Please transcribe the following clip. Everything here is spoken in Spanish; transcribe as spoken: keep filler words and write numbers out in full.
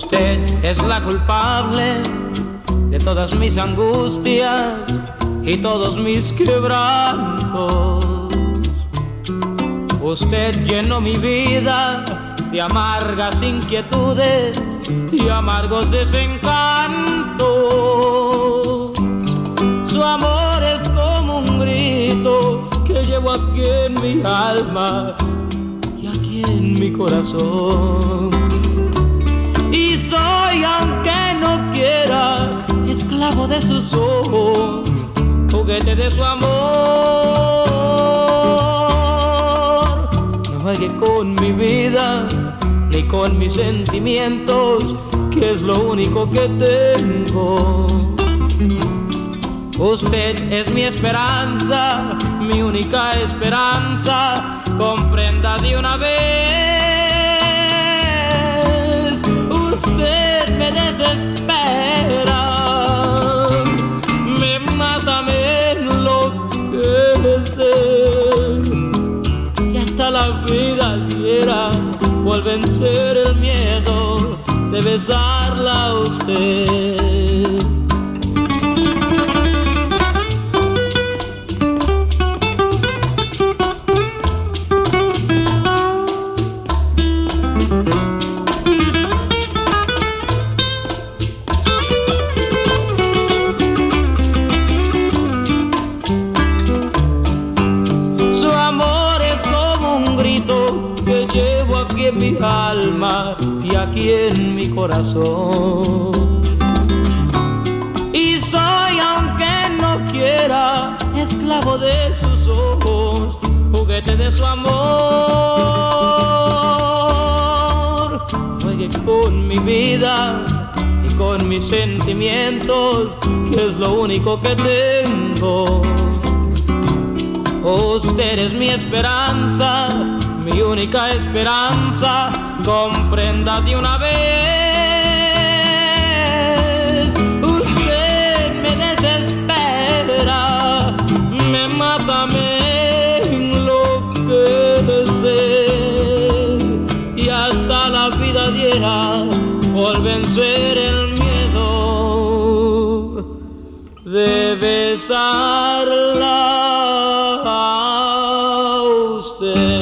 Usted es la culpable de todas mis angustias y todos mis quebrantos. Usted llenó mi vida de amargas inquietudes y amargos desencantos. Su amor es como un grito que llevo aquí en mi alma y aquí en mi corazón. Y soy, aunque no quiera, esclavo de sus ojos, juguete de su amor. No juegue con mi vida ni con mis sentimientos, que es lo único que tengo. Usted es mi esperanza, mi única esperanza, comprenda de una vez. Usted me desespera, me mata, me enloquece, y hasta la vida diera por vencer el miedo de besarla a usted. Que llevo aquí en mi alma y aquí en mi corazón. Y soy, aunque no quiera, esclavo de sus ojos, juguete de su amor. Juegue con mi vida y con mis sentimientos, que es lo único que tengo. Usted es mi esperanza, mi única esperanza, comprenda de una vez. Usted me desespera, me mata, me enloquece, y hasta la vida diera por vencer el miedo de besarla a usted.